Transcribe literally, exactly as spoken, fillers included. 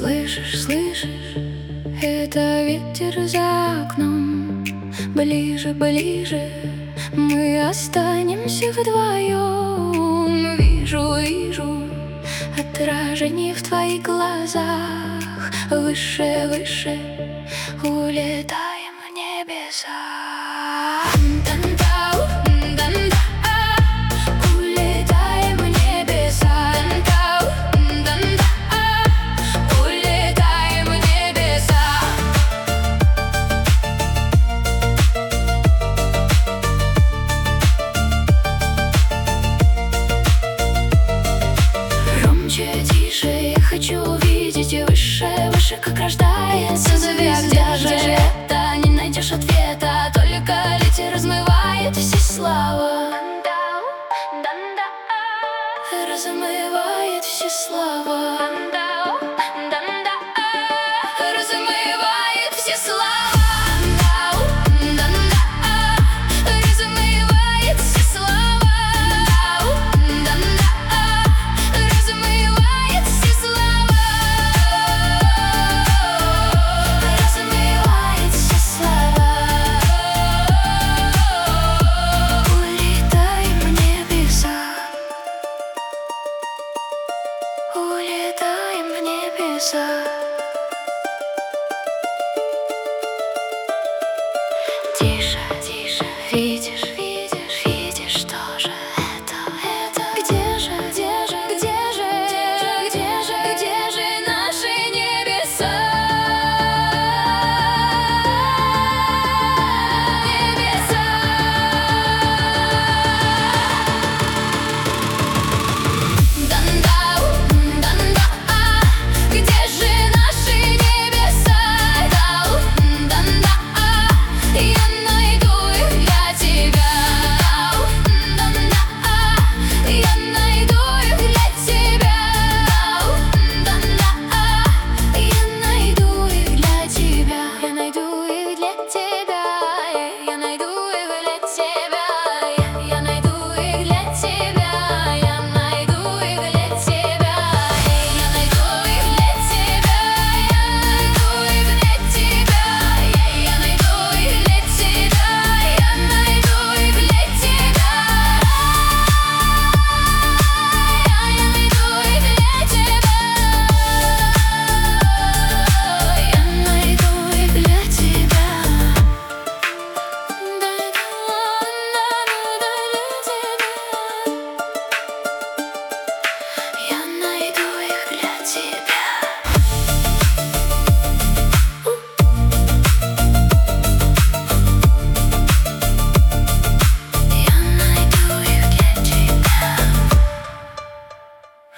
Слышишь, слышишь, это ветер за окном. Ближе, ближе, мы останемся вдвоем. Вижу, вижу отражение в твоих глазах. Выше, выше улетаем в небеса. Тише, я хочу увидеть и выше, выше, как рождается звезда. Где же это? Не найдешь ответа, только ветер размывает все слова. Размывает все слова. Размывает все слова. Улетаем в небеса.